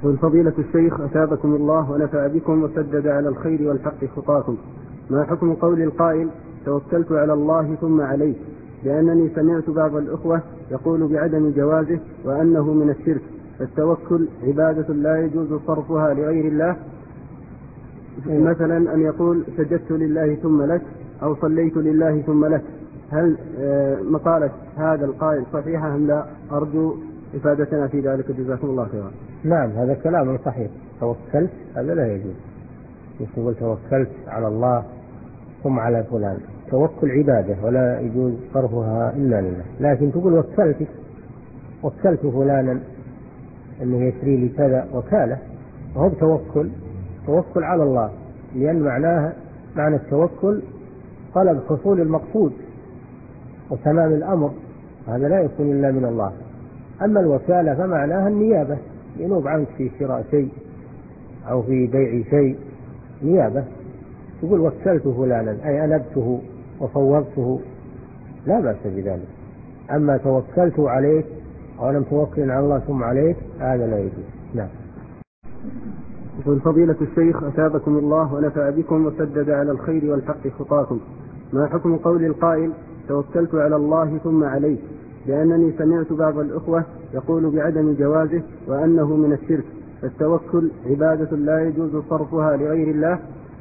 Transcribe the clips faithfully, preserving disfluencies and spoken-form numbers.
يقول فضيلة الشيخ أثابكم الله ونفع بكم وسدد على الخير والحق خطاكم، ما حكم قول القائل توكلت على الله ثم عليه؟ لأنني سمعت بعض الأخوة يقول بعدم جوازه وأنه من الشرك، فالتوكل عبادة لا يجوز صرفها لغير الله، مثلا أن يقول سجدت لله ثم لك أو صليت لله ثم لك. هل مقالة هذا القائل صحيحة أم لا؟ أرجو إفادتنا في ذلك، جزاكم الله خيرا. نعم، هذا كلام صحيح. توكلت هذا لا يجوز. يقول توكلت على الله ثم على فلان، توكل عبادة ولا يجوز صرفها إلا لله. لكن تقول وكلتك وكلت فلانا أنه يشري لي كذا وكاله، وهو توكل توكل على الله، لأن معناها معنى التوكل طلب حصول المقصود وتمام الأمر، هذا لا يكون إلا من الله. أما الوكالة فمعناها النيابة، ينوب عنك في شراء شيء أو في بيع شيء نيابة. تقول وكلت فلانا أي أنبته وفوضته، لا بأس بذلك. أما توكلت عليك أو لم توكل على الله ثم عليك، هذا لا يجوز. نعم. يقول فضيلة الشيخ أثابكم الله ونفع بكم وسدد على الخير والحق خطاكم، ما حكم قول القائل توكلت على الله ثم عليه؟ لأنني سمعت بعض الأخوة يقول بعدم جوازه وأنه من الشرك، فالتوكل عبادة لا يجوز صرفها لغير الله،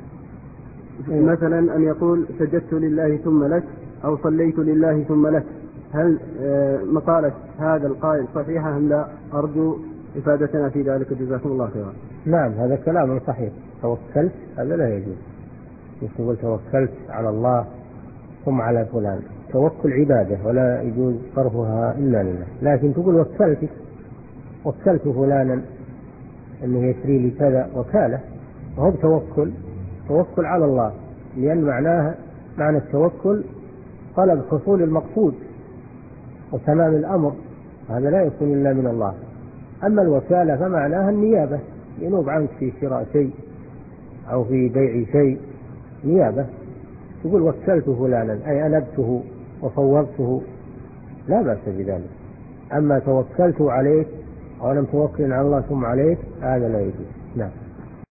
مثلا أن يقول سجدت لله ثم لك أو صليت لله ثم لك. هل مقالة هذا القائل صحيحة أم لا؟ أرجو إفادتنا في ذلك، جزاكم الله خيرا. نعم، هذا كلام صحيح. توكلت هذا لا يجوز. يقول توكلت على الله ثم على فلان، توكل عبادة ولا يجوز صرفها إلا لله. لكن تقول وكلتك وكلت فلانا أنه يشري لي كذا وكاله، وهو توكل توكل على الله، لأن معناها معنى التوكل طلب حصول المقصود وتمام الأمر، هذا لا يكون إلا من الله. أما الوكالة فمعناها النيابة، ينوب عنك في شراء شيء أو في بيع شيء نيابة. تقول وكلت فلانا أي أنبته وفوضته، لا بأس بذلك. أما توكلت عليك أو لم توكل على الله ثم عليك، هذا لا يجوز. نعم.